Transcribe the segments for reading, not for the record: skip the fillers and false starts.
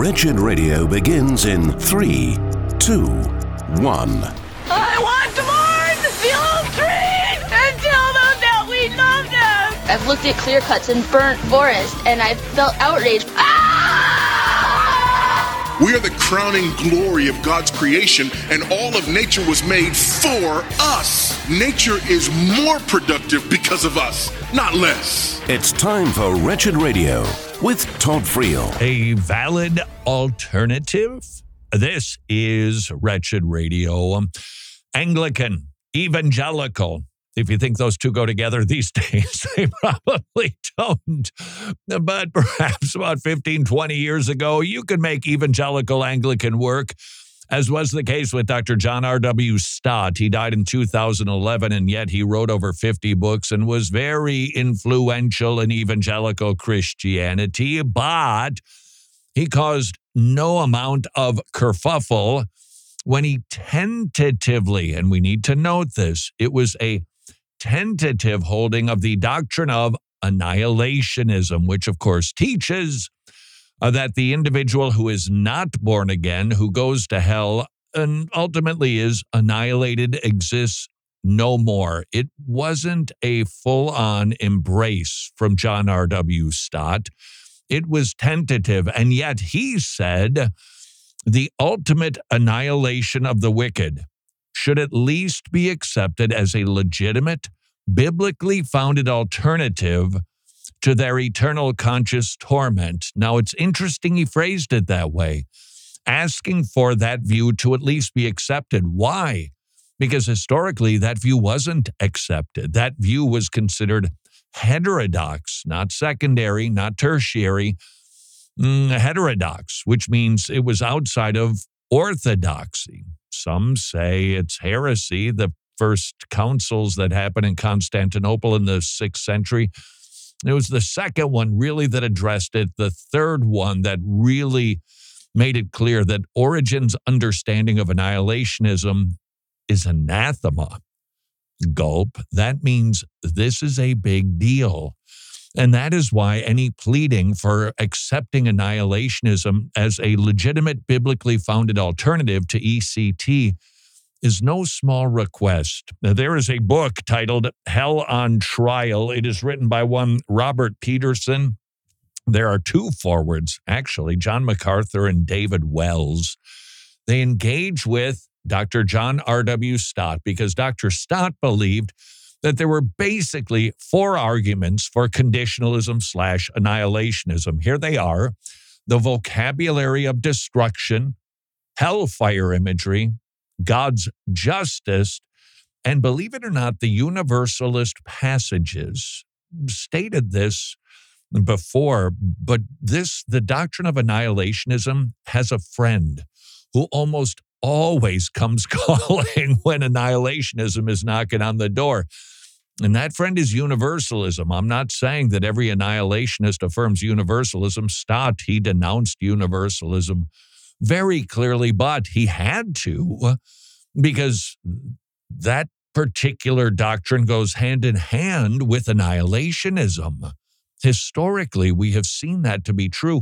Wretched Radio begins in 3, 2, 1. I want to mourn the old trees and tell them that we love them. I've looked at clear cuts and burnt forest, and I've felt outraged. We are the crowning glory of God's creation, and all of nature was made for us. Nature is more productive because of us, not less. It's time for Wretched Radio with Todd Friel. A valid alternative? This is Wretched Radio. Anglican, evangelical. If you think those two go together these days, they probably don't. But perhaps about 15, 20 years ago, you could make evangelical Anglican work, as was the case with Dr. John R.W. Stott. He died in 2011, and yet he wrote over 50 books and was very influential in evangelical Christianity. But he caused no amount of kerfuffle when he tentatively, and we need to note this, it was a tentative holding of the doctrine of annihilationism, which of course teaches that the individual who is not born again, who goes to hell and ultimately is annihilated, exists no more. It wasn't a full-on embrace from John R.W. Stott. It was tentative, and yet he said the ultimate annihilation of the wicked should at least be accepted as a legitimate, biblically founded alternative to their eternal conscious torment. Now, it's interesting he phrased it that way, asking for that view to at least be accepted. Why? Because historically, that view wasn't accepted. That view was considered heterodox, not secondary, not tertiary, heterodox, which means it was outside of orthodoxy. Some say it's heresy. The first councils that happened in Constantinople in the 6th century, it was the second one really that addressed it. The third one that really made it clear that Origen's understanding of annihilationism is anathema. Gulp. That means this is a big deal. And that is why any pleading for accepting annihilationism as a legitimate biblically founded alternative to ECT is no small request. Now, there is a book titled Hell on Trial. It is written by one Robert Peterson. There are two forwards, actually, John MacArthur and David Wells. They engage with Dr. John R.W. Stott because Dr. Stott believed that there were basically four arguments for conditionalism/annihilationism. Here they are: the vocabulary of destruction, hellfire imagery, God's justice, and believe it or not, the universalist passages stated this before, but the doctrine of annihilationism has a friend who almost always comes calling when annihilationism is knocking on the door. And that friend is universalism. I'm not saying that every annihilationist affirms universalism. Stott, he denounced universalism very clearly, but he had to because that particular doctrine goes hand in hand with annihilationism. Historically, we have seen that to be true.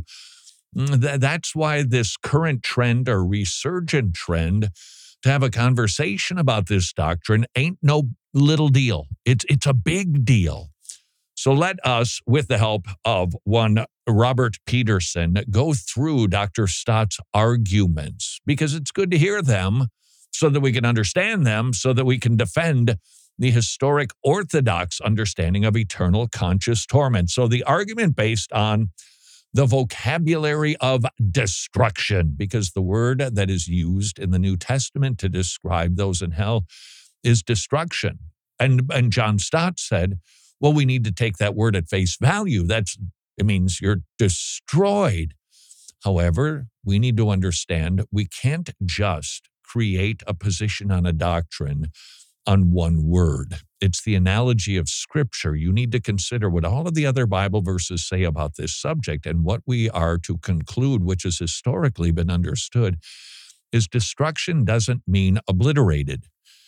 That's why this current trend or resurgent trend to have a conversation about this doctrine ain't no little deal. It's a big deal. So let us, with the help of one Robert Peterson, go through Dr. Stott's arguments, because it's good to hear them so that we can understand them, so that we can defend the historic orthodox understanding of eternal conscious torment. So the argument based on the vocabulary of destruction, because the word that is used in the New Testament to describe those in hell is destruction. And John Stott said, well, we need to take that word at face value. It means you're destroyed. However, we need to understand we can't just create a position on a doctrine on one word. It's the analogy of Scripture. You need to consider what all of the other Bible verses say about this subject, and what we are to conclude, which has historically been understood, is destruction doesn't mean obliterated.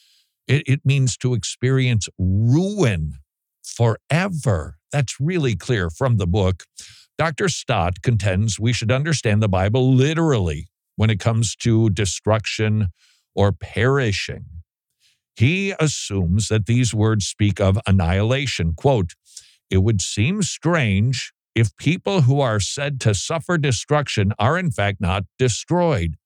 It means to experience ruin forever. That's really clear from the book Dr. Stott contends we should understand the Bible literally when it comes to destruction or perishing. He assumes that these words speak of annihilation. Quote, "It would seem strange if people who are said to suffer destruction are in fact not destroyed.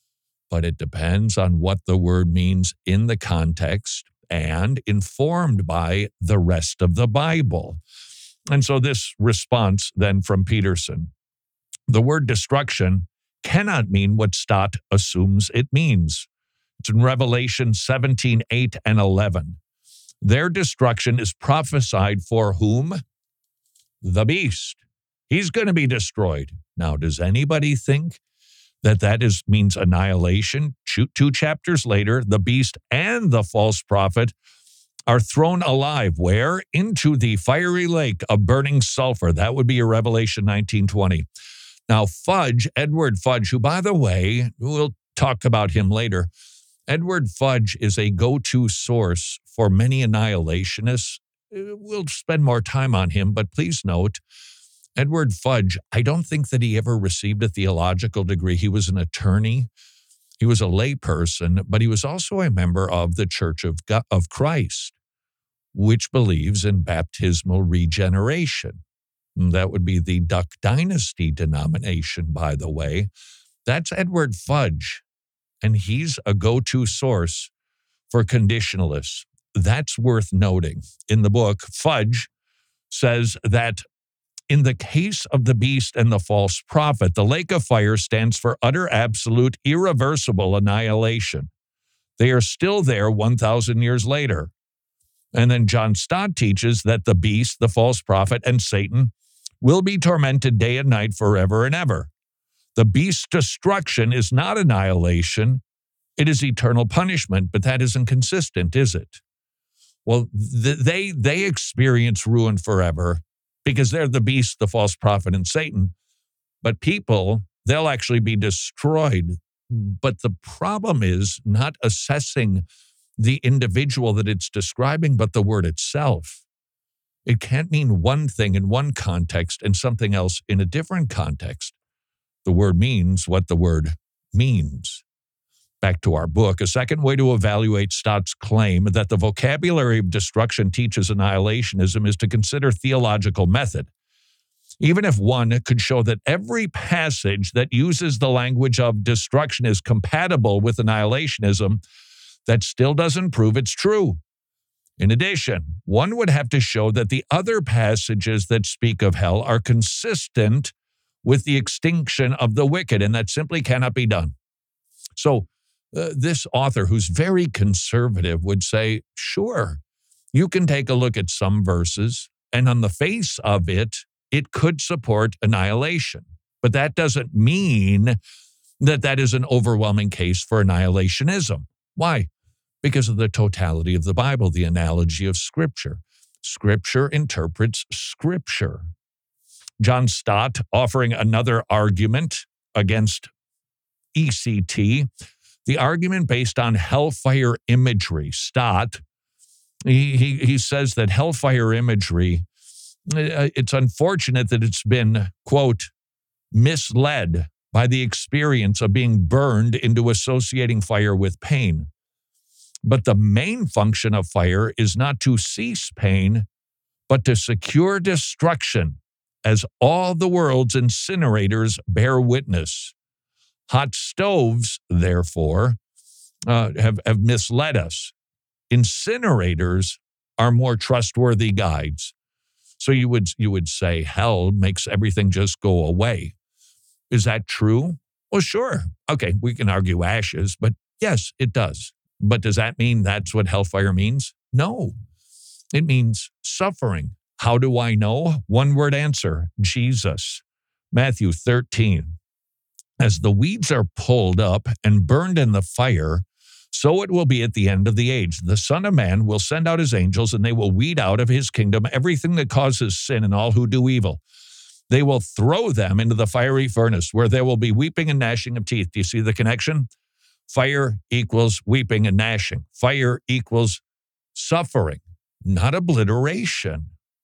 But it depends on what the word means in the context and informed by the rest of the Bible." And so this response then from Peterson, the word destruction cannot mean what Stott assumes it means. It's in Revelation 17, 8, and 11. Their destruction is prophesied for whom? The beast. He's going to be destroyed. Now, does anybody think that means annihilation? Two chapters later, the beast and the false prophet are thrown alive. Where? Into the fiery lake of burning sulfur. That would be your Revelation 19:20. Now, Fudge, Edward Fudge, who, by the way, we'll talk about him later. Edward Fudge is a go-to source for many annihilationists. We'll spend more time on him, but please note, Edward Fudge, I don't think that he ever received a theological degree. He was an attorney. He was a layperson, but he was also a member of the Church of Christ, which believes in baptismal regeneration. That would be the Duck Dynasty denomination, by the way. That's Edward Fudge, and he's a go-to source for conditionalists. That's worth noting. In the book, Fudge says that in the case of the beast and the false prophet, the lake of fire stands for utter, absolute, irreversible annihilation. They are still there 1,000 years later. And then John Stott teaches that the beast, the false prophet, and Satan will be tormented day and night forever and ever. The beast's destruction is not annihilation. It is eternal punishment, but that isn't consistent, is it? Well, they experience ruin forever because they're the beast, the false prophet, and Satan. But people, they'll actually be destroyed. But the problem is not assessing the individual that it's describing, but the word itself. It can't mean one thing in one context and something else in a different context. The word means what the word means. Back to our book, a second way to evaluate Stott's claim that the vocabulary of destruction teaches annihilationism is to consider theological method. Even if one could show that every passage that uses the language of destruction is compatible with annihilationism, that still doesn't prove it's true. In addition, one would have to show that the other passages that speak of hell are consistent with the extinction of the wicked, and that simply cannot be done. So, this author, who's very conservative, would say, sure, you can take a look at some verses, and on the face of it, it could support annihilation. But that doesn't mean that is an overwhelming case for annihilationism. Why? Because of the totality of the Bible, the analogy of Scripture. Scripture interprets Scripture. John Stott, offering another argument against ECT, the argument based on hellfire imagery. Stott, he says that hellfire imagery, it's unfortunate that it's been, quote, misled by the experience of being burned into associating fire with pain. But the main function of fire is not to cease pain, but to secure destruction, as all the world's incinerators bear witness. Hot stoves, therefore, have misled us. Incinerators are more trustworthy guides. So you would say hell makes everything just go away. Is that true? Well, sure. Okay, we can argue ashes, but yes, it does. But does that mean that's what hellfire means? No. It means suffering. How do I know? One word answer, Jesus. Matthew 13. As the weeds are pulled up and burned in the fire, so it will be at the end of the age. The Son of Man will send out his angels, and they will weed out of his kingdom everything that causes sin and all who do evil. They will throw them into the fiery furnace, where there will be weeping and gnashing of teeth. Do you see the connection? Fire equals weeping and gnashing. Fire equals suffering, not obliteration.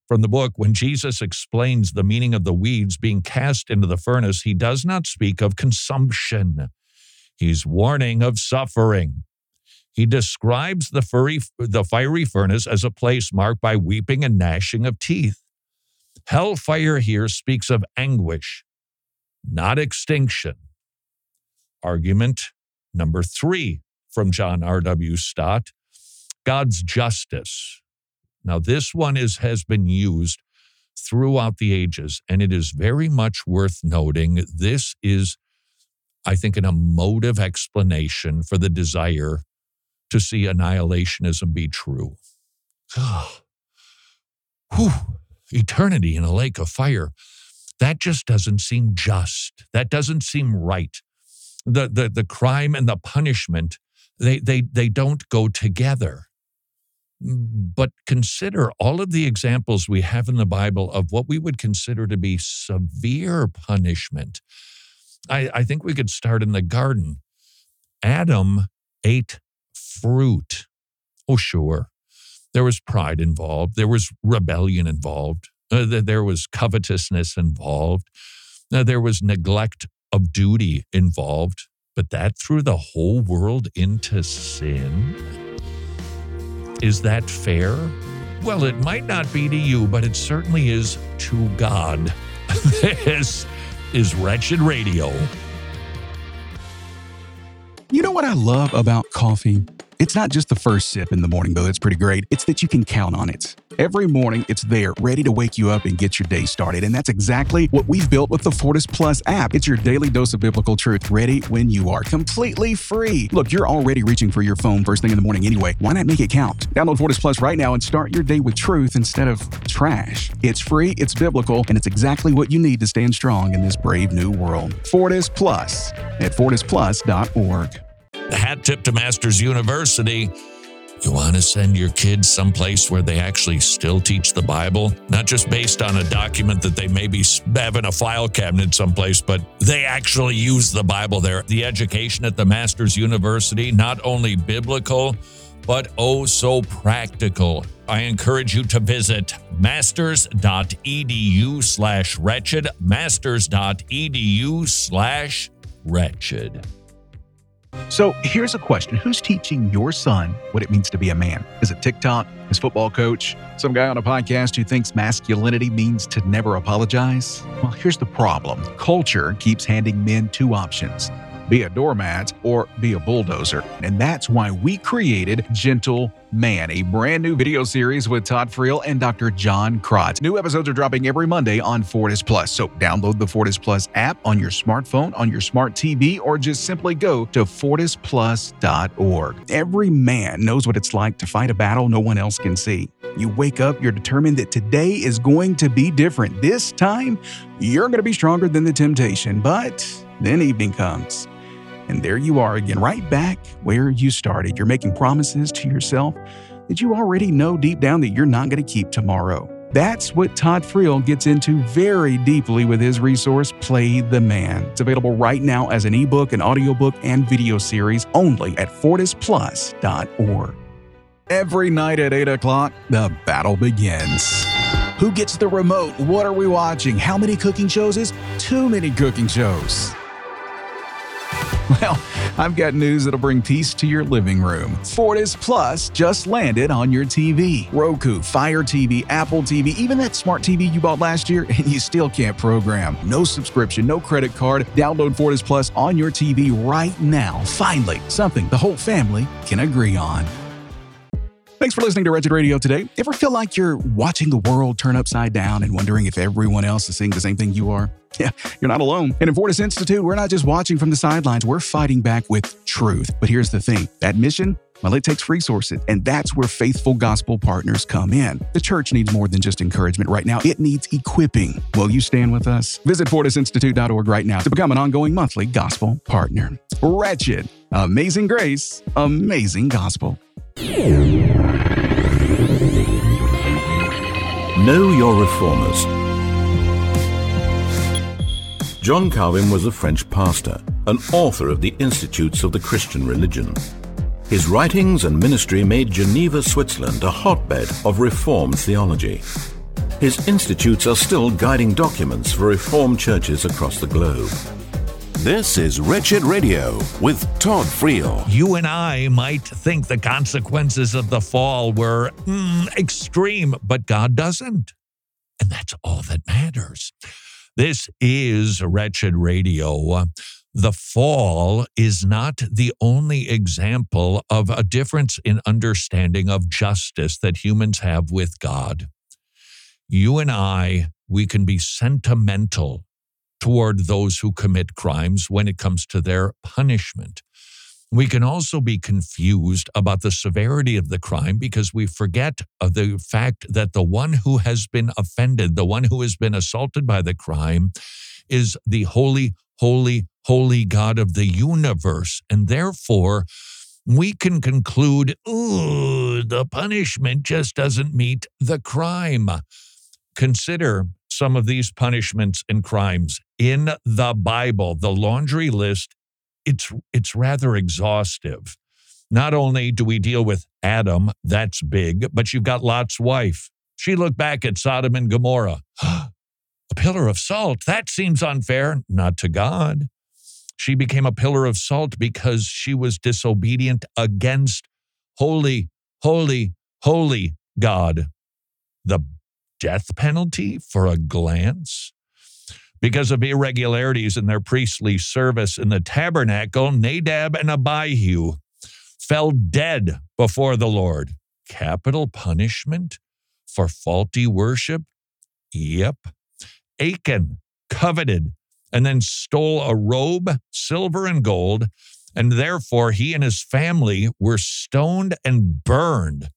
from the book, when Jesus explains the meaning of the weeds being cast into the furnace, he does not speak of consumption. He's warning of suffering. He describes the fiery furnace as a place marked by weeping and gnashing of teeth. Hellfire here speaks of anguish, not extinction. Argument number 3 from John R.W. Stott, God's justice. Now, this one has been used throughout the ages, and it is very much worth noting. This is, I think, an emotive explanation for the desire to see annihilationism be true. Eternity in a lake of fire. That just doesn't seem just. That doesn't seem right. The crime and the punishment, they don't go together. But consider all of the examples we have in the Bible of what we would consider to be severe punishment. I think we could start in the garden. Adam ate fruit. Oh, sure. There was pride involved. There was rebellion involved. There was covetousness involved. There was neglect of duty involved. But that threw the whole world into sin? Is that fair? Well, it might not be to you, but it certainly is to God. This is Wretched Radio. You know what I love about coffee? It's not just the first sip in the morning, though that's pretty great. It's that you can count on it. Every morning, it's there, ready to wake you up and get your day started. And that's exactly what we've built with the Fortis Plus app. It's your daily dose of biblical truth, ready when you are, completely free. Look, you're already reaching for your phone first thing in the morning anyway. Why not make it count? Download Fortis Plus right now and start your day with truth instead of trash. It's free, it's biblical, and it's exactly what you need to stand strong in this brave new world. Fortis Plus at fortisplus.org. The hat tip to Masters University. You want to send your kids someplace where they actually still teach the Bible? Not just based on a document that they maybe have in a file cabinet someplace, but they actually use the Bible there. The education at the Masters University, not only biblical, but oh so practical. I encourage you to visit masters.edu/wretched, masters.edu/wretched. So here's a question. Who's teaching your son what it means to be a man? Is it TikTok, his football coach, some guy on a podcast who thinks masculinity means to never apologize? Well, here's the problem. Culture keeps handing men 2 options. Be a doormat or be a bulldozer. And that's why we created Gentle Man, a brand new video series with Todd Friel and Dr. John Krotz. New episodes are dropping every Monday on Fortis Plus. So download the Fortis Plus app on your smartphone, on your smart TV, or just simply go to fortisplus.org. Every man knows what it's like to fight a battle no one else can see. You wake up, you're determined that today is going to be different. This time, you're going to be stronger than the temptation. But then evening comes. And there you are again, right back where you started. You're making promises to yourself that you already know deep down that you're not going to keep tomorrow. That's what Todd Friel gets into very deeply with his resource, Play the Man. It's available right now as an ebook, an audiobook, and video series only at fortisplus.org. Every night at 8 o'clock, the battle begins. Who gets the remote? What are we watching? How many cooking shows is too many cooking shows? Well, I've got news that'll bring peace to your living room. Fortis Plus just landed on your TV. Roku, Fire TV, Apple TV, even that smart TV you bought last year and you still can't program. No subscription, no credit card. Download Fortis Plus on your TV right now. Finally, something the whole family can agree on. Thanks for listening to Wretched Radio today. Ever feel like you're watching the world turn upside down and wondering if everyone else is seeing the same thing you are? Yeah, you're not alone. And at Fortis Institute, we're not just watching from the sidelines, we're fighting back with truth. But here's the thing, that mission, well, it takes resources, and that's where faithful gospel partners come in. The church needs more than just encouragement right now. It needs equipping. Will you stand with us? Visit fortisinstitute.org right now to become an ongoing monthly gospel partner. Wretched, amazing grace, amazing gospel. Know your reformers. John Calvin was a French pastor, an author of the Institutes of the Christian Religion. His writings and ministry made Geneva, Switzerland a hotbed of Reformed theology. His institutes are still guiding documents for Reformed churches across the globe. This is Wretched Radio with Todd Friel. You and I might think the consequences of the fall were extreme, but God doesn't. And that's all that matters. This is Wretched Radio. The fall is not the only example of a difference in understanding of justice that humans have with God. You and I, we can be sentimental toward those who commit crimes when it comes to their punishment. We can also be confused about the severity of the crime because we forget of the fact that the one who has been offended, the one who has been assaulted by the crime, is the holy, holy, holy God of the universe. And therefore, we can conclude, the punishment just doesn't meet the crime. Consider some of these punishments and crimes in the Bible. The laundry list, it's rather exhaustive. Not only do we deal with Adam, that's big, but you've got Lot's wife. She looked back at Sodom and Gomorrah. A pillar of salt, that seems unfair. Not to God. She became a pillar of salt because she was disobedient against holy, holy, holy God. The death penalty for a glance? Because of irregularities in their priestly service in the tabernacle, Nadab and Abihu fell dead before the Lord. Capital punishment for faulty worship? Yep. Achan coveted and then stole a robe, silver and gold, and therefore he and his family were stoned and burned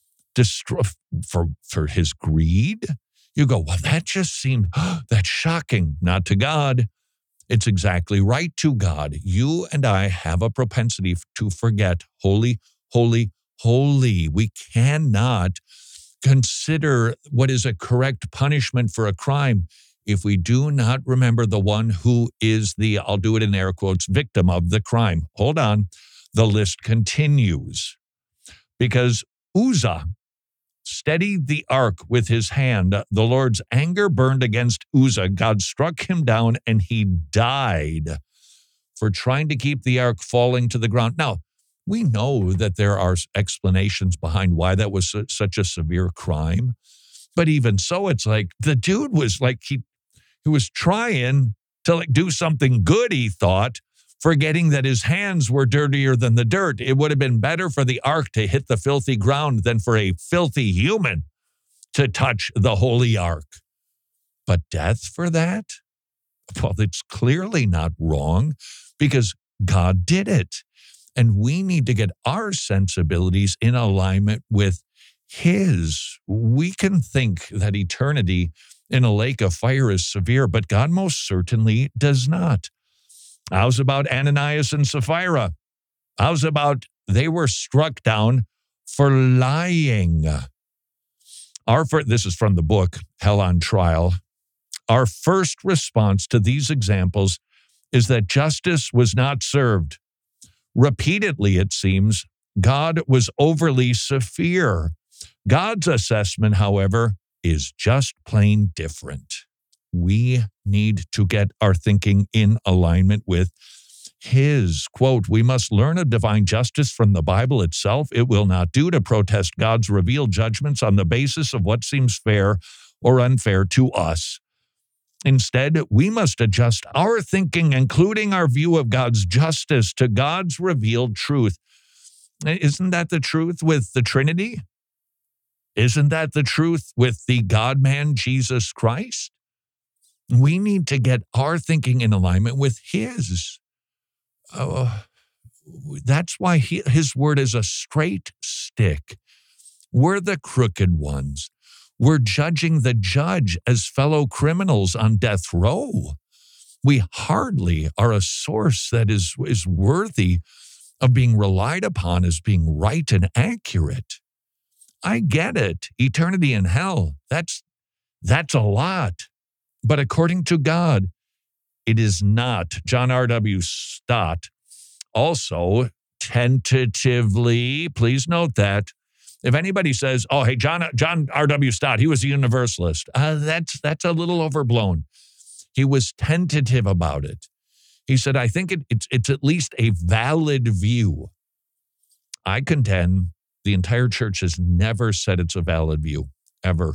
for his greed. You go, well, that just seemed, that's shocking. Not to God. It's exactly right to God. You and I have a propensity to forget holy, holy, holy. We cannot consider what is a correct punishment for a crime if we do not remember the one who is the, I'll do it in air quotes, victim of the crime. Hold on. The list continues. Because Uzzah steadied the ark with his hand. The Lord's anger burned against Uzzah. God struck him down and he died for trying to keep the ark falling to the ground. Now, we know that there are explanations behind why that was such a severe crime. But even so, it's like the dude was like, he was trying to do something good, he thought, forgetting that his hands were dirtier than the dirt. It would have been better for the ark to hit the filthy ground than for a filthy human to touch the holy ark. But death for that? Well, it's clearly not wrong because God did it. And we need to get our sensibilities in alignment with His. We can think that eternity in a lake of fire is severe, but God most certainly does not. How's about Ananias and Sapphira? How's about they were struck down for lying? This is from the book, Hell on Trial. Our first response to these examples is that justice was not served. Repeatedly, it seems, God was overly severe. God's assessment, however, is just plain different. We need to get our thinking in alignment with His. Quote, we must learn of divine justice from the Bible itself. It will not do to protest God's revealed judgments on the basis of what seems fair or unfair to us. Instead, we must adjust our thinking, including our view of God's justice, to God's revealed truth. Isn't that the truth with the Trinity? Isn't that the truth with the God-man, Jesus Christ? We need to get our thinking in alignment with His. That's why His word is a straight stick. We're the crooked ones. We're judging the judge as fellow criminals on death row. We hardly are a source that is worthy of being relied upon as being right and accurate. I get it. Eternity in hell, that's a lot. But according to God, it is not. John R.W. Stott also tentatively, please note that, If anybody says, oh, hey, John R.W. Stott, he was a universalist, that's a little overblown. He was tentative about it. He said, I think it's at least a valid view. I contend the entire church has never said it's a valid view, ever.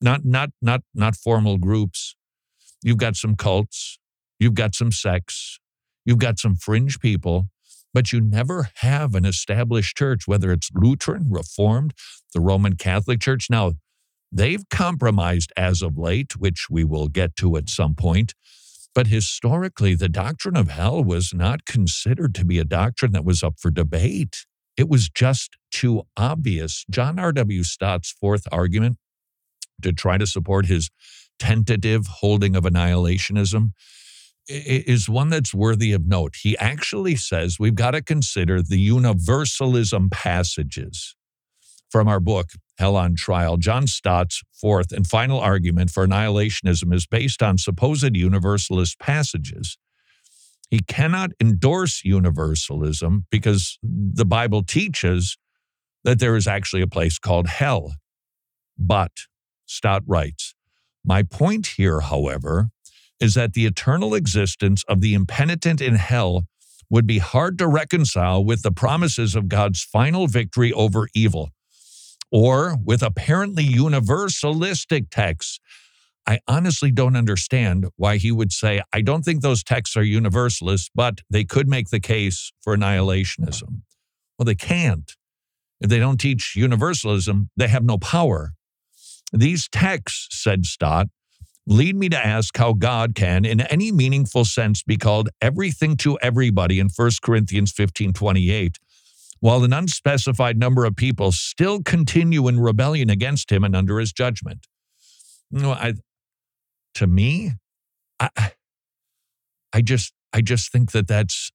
Not formal groups. You've got some cults. You've got some sects. You've got some fringe people. But you never have an established church, whether it's Lutheran, Reformed, the Roman Catholic Church. Now, they've compromised as of late, which we will get to at some point. But historically, the doctrine of hell was not considered to be a doctrine that was up for debate. It was just too obvious. John R.W. Stott's fourth argument to try to support his tentative holding of annihilationism is one that's worthy of note. He actually says we've got to consider the universalism passages from our book, Hell on Trial. John Stott's fourth and final argument for annihilationism is based on supposed universalist passages. He cannot endorse universalism because the Bible teaches that there is actually a place called hell. But, Stott writes, my point here, however, is that the eternal existence of the impenitent in hell would be hard to reconcile with the promises of God's final victory over evil, or with apparently universalistic texts. I honestly don't understand why he would say, I don't think those texts are universalist, but they could make the case for annihilationism. Well, they can't. If they don't teach universalism, they have no power. These texts, said Stott, lead me to ask how God can, in any meaningful sense, be called everything to everybody in 1 Corinthians 15:28, while an unspecified number of people still continue in rebellion against him and under his judgment. You know, I just think that that's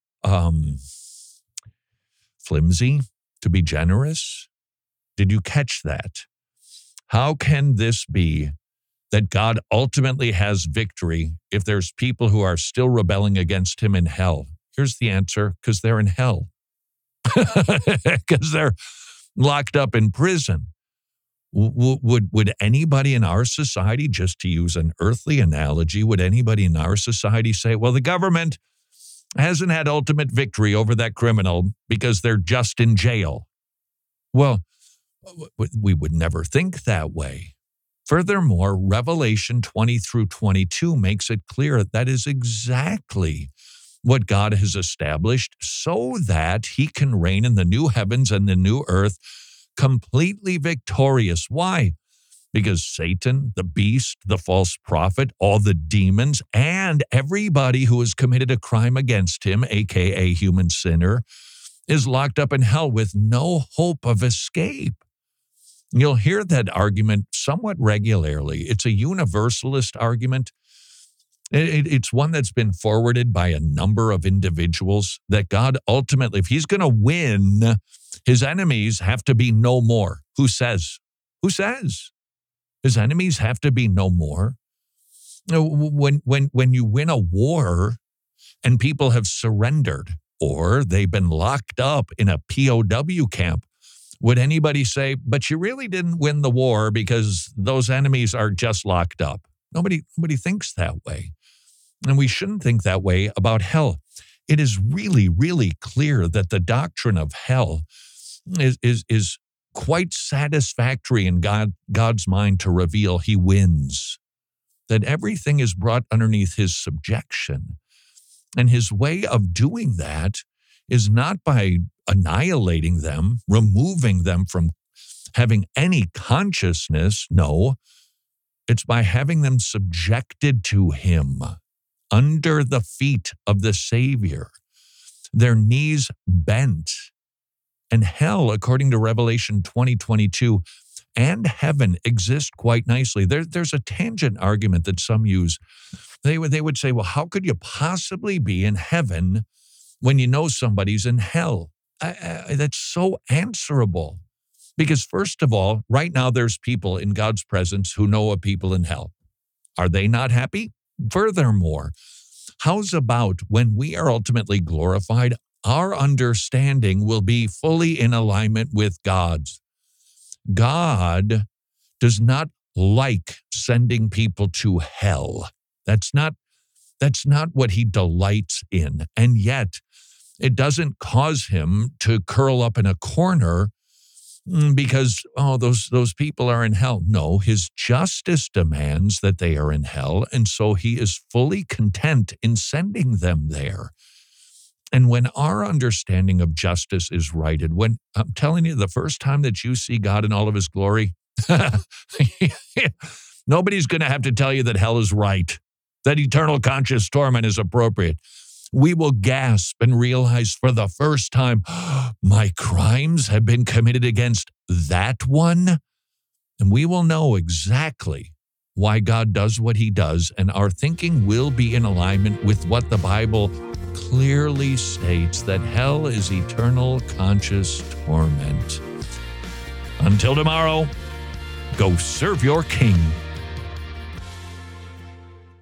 flimsy, to be generous. Did you catch that? How can this be that God ultimately has victory if there's people who are still rebelling against him in hell? Here's the answer, because they're in hell. Because they're locked up in prison. Would anybody in our society, just to use an earthly analogy, would anybody in our society say, well, the government hasn't had ultimate victory over that criminal because they're just in jail? Well, we would never think that way. Furthermore, Revelation 20 through 22 makes it clear that is exactly what God has established so that he can reign in the new heavens and the new earth completely victorious. Why? Because Satan, the beast, the false prophet, all the demons, and everybody who has committed a crime against him, aka human sinner, is locked up in hell with no hope of escape. You'll hear that argument somewhat regularly. It's a universalist argument. It's one that's been forwarded by a number of individuals that God ultimately, if he's going to win, his enemies have to be no more. Who says? Who says? His enemies have to be no more. When you win a war and people have surrendered or they've been locked up in a POW camp, would anybody say, but you really didn't win the war because those enemies are just locked up? Nobody thinks that way. And we shouldn't think that way about hell. It is really, really clear that the doctrine of hell is quite satisfactory in God's mind to reveal he wins, that everything is brought underneath his subjection. And his way of doing that is not by annihilating them, removing them from having any consciousness. No, it's by having them subjected to him, under the feet of the Savior, their knees bent. And hell, according to Revelation 20:22, and heaven exist quite nicely. There's a tangent argument that some use. They would say, well, how could you possibly be in heaven when you know somebody's in hell? That's so answerable. Because first of all, right now there's people in God's presence who know of people in hell. Are they not happy? Furthermore, how's about when we are ultimately glorified, our understanding will be fully in alignment with God's. God does not like sending people to hell. That's not what he delights in. And yet, it doesn't cause him to curl up in a corner because, those people are in hell. No, his justice demands that they are in hell, and so he is fully content in sending them there. And when our understanding of justice is righted, when I'm telling you, the first time that you see God in all of his glory, nobody's going to have to tell you that hell is right, that eternal conscious torment is appropriate. We will gasp and realize for the first time, my crimes have been committed against that one. And we will know exactly why God does what he does, and our thinking will be in alignment with what the Bible clearly states, that hell is eternal conscious torment. Until tomorrow, go serve your King.